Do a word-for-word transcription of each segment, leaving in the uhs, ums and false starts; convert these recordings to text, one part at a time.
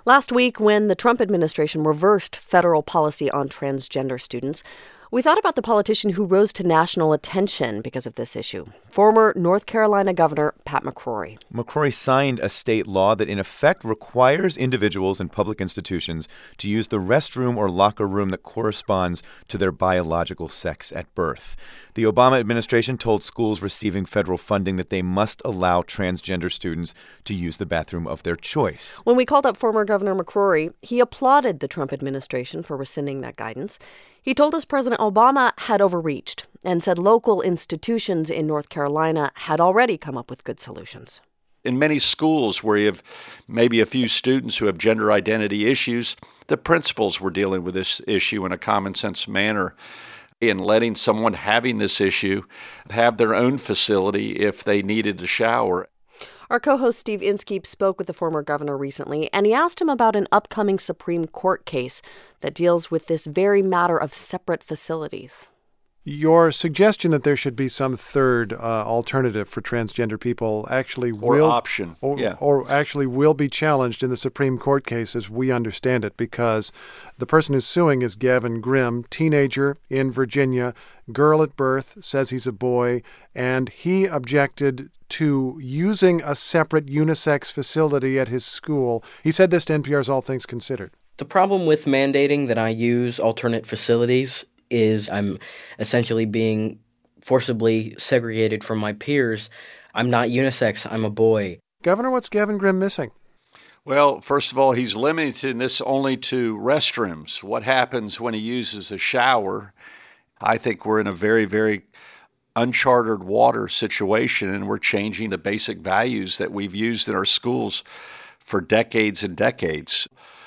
Last week, when the Trump administration reversed federal policy on transgender students, we thought about the politician who rose to national attention because of this issue, former North Carolina Governor Pat McCrory. McCrory signed a state law that in effect requires individuals in public institutions to use the restroom or locker room that corresponds to their biological sex at birth. The Obama administration told schools receiving federal funding that they must allow transgender students to use the bathroom of their choice. When we called up former Governor McCrory, he applauded the Trump administration for rescinding that guidance. He told us President Obama had overreached and said local institutions in North Carolina had already come up with good solutions. In many schools where you have maybe a few students who have gender identity issues, the principals were dealing with this issue in a common sense manner and letting someone having this issue have their own facility if they needed to shower. Our co-host Steve Inskeep spoke with the former governor recently, and he asked him about an upcoming Supreme Court case that deals with this very matter of separate facilities. Your suggestion that there should be some third uh, alternative for transgender people actually or will option, or, yeah. or actually will be challenged in the Supreme Court case as we understand it, because the person who's suing is Gavin Grimm, teenager in Virginia, girl at birth, says he's a boy, and he objected to using a separate unisex facility at his school. He said this to N P R's All Things Considered. The problem with mandating that I use alternate facilities is I'm essentially being forcibly segregated from my peers. I'm not unisex. I'm a boy. Governor, what's Gavin Grimm missing? Well, first of all, he's limiting this only to restrooms. What happens when he uses a shower? I think we're in a very, very uncharted water situation, and we're changing the basic values that we've used in our schools for decades and decades.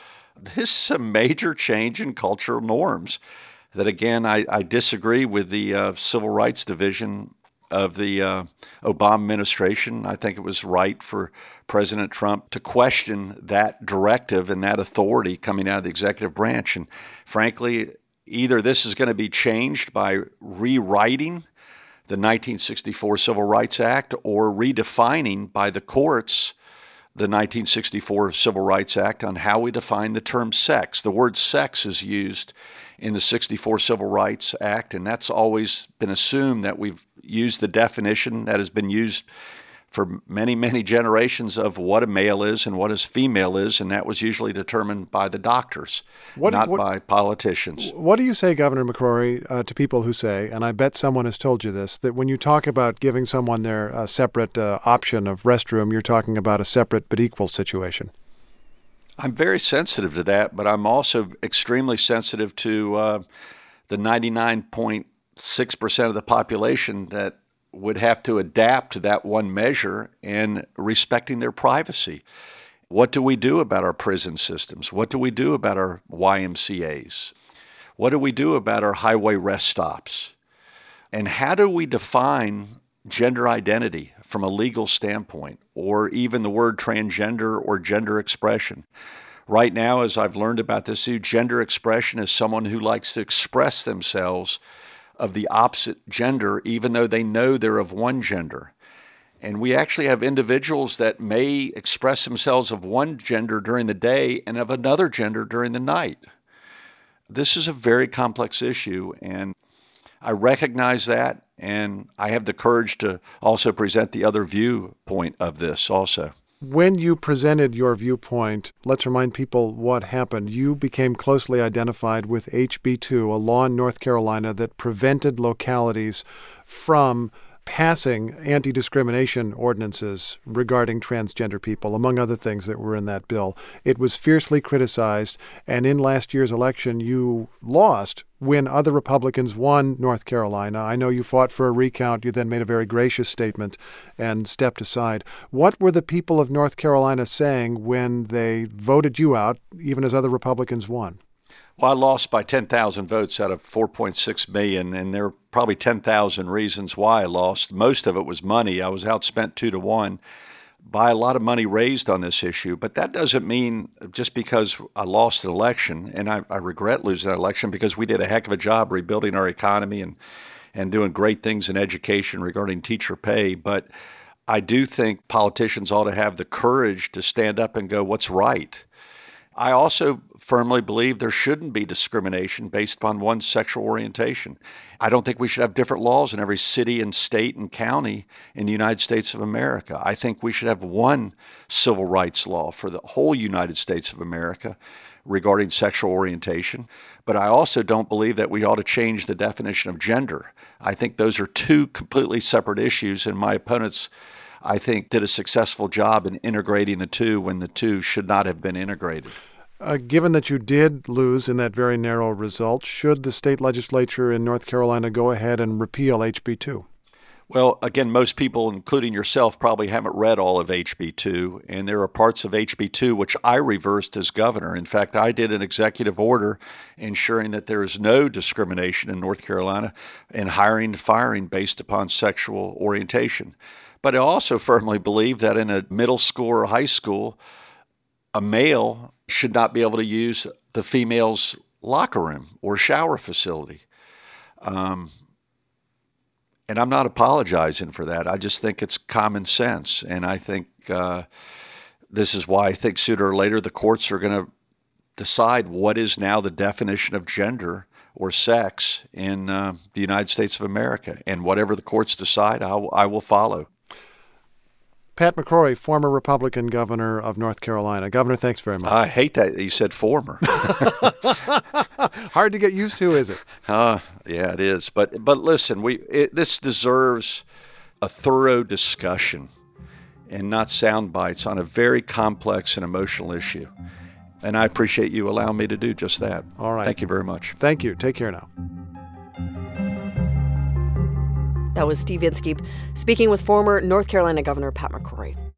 This is a major change in cultural norms that, again, I, I disagree with the uh, Civil Rights Division of the uh, Obama administration. I think it was right for President Trump to question that directive and that authority coming out of the executive branch. And frankly, either this is going to be changed by rewriting the nineteen sixty-four Civil Rights Act or redefining by the courts the nineteen sixty-four Civil Rights Act on how we define the term sex. The word sex is used in the sixty-four Civil Rights Act, and that's always been assumed that we've used the definition that has been used for many, many generations of what a male is and what a female is, and that was usually determined by the doctors, what, not what, by politicians. What do you say, Governor McCrory, uh, to people who say, and I bet someone has told you this, that when you talk about giving someone their uh, separate uh, option of restroom, you're talking about a separate but equal situation? I'm very sensitive to that, but I'm also extremely sensitive to uh, the ninety-nine point six percent of the population that would have to adapt to that one measure and respecting their privacy. What do we do about our prison systems? What do we do about our Y M C As? What do we do about our highway rest stops? And how do we define gender identity from a legal standpoint, or even the word transgender or gender expression? Right now, as I've learned about this, gender expression is someone who likes to express themselves of the opposite gender, even though they know they're of one gender. And we actually have individuals that may express themselves of one gender during the day and of another gender during the night. This is a very complex issue, and I recognize that, and I have the courage to also present the other viewpoint of this also. When you presented your viewpoint, let's remind people what happened. You became closely identified with H B two, a law in North Carolina that prevented localities from passing anti-discrimination ordinances regarding transgender people, among other things that were in that bill. It was fiercely criticized, and in last year's election, you lost when other Republicans won North Carolina. I know you fought for a recount. You then made a very gracious statement and stepped aside. What were the people of North Carolina saying when they voted you out, even as other Republicans won? Well, I lost by ten thousand votes out of four point six million, and there are probably ten thousand reasons why I lost. Most of it was money. I was outspent two to one by a lot of money raised on this issue. But that doesn't mean just because I lost an election, and I, I regret losing that election because we did a heck of a job rebuilding our economy and, and doing great things in education regarding teacher pay. But I do think politicians ought to have the courage to stand up and go, what's right? I also firmly believe there shouldn't be discrimination based upon one's sexual orientation. I don't think we should have different laws in every city and state and county in the United States of America. I think we should have one civil rights law for the whole United States of America regarding sexual orientation. But I also don't believe that we ought to change the definition of gender. I think those are two completely separate issues, and my opponents, I think, did a successful job in integrating the two when the two should not have been integrated. Uh, given that you did lose in that very narrow result, should the state legislature in North Carolina go ahead and repeal H B two? Well, again, most people, including yourself, probably haven't read all of H B two, and there are parts of H B two which I reversed as governor. In fact, I did an executive order ensuring that there is no discrimination in North Carolina in hiring and firing based upon sexual orientation. But I also firmly believe that in a middle school or high school, a male should not be able to use the female's locker room or shower facility. Um, and I'm not apologizing for that. I just think it's common sense. And I think uh, this is why I think sooner or later the courts are going to decide what is now the definition of gender or sex in uh, the United States of America. And whatever the courts decide, I, w- I will follow. Pat McCrory, former Republican governor of North Carolina. Governor, thanks very much. I hate that you said former. Hard to get used to, is it? Uh, yeah, it is. But but listen, we it, this deserves a thorough discussion and not sound bites on a very complex and emotional issue. And I appreciate you allowing me to do just that. All right. Thank you very much. Thank you. Take care now. That was Steve Inskeep speaking with former North Carolina Governor Pat McCrory.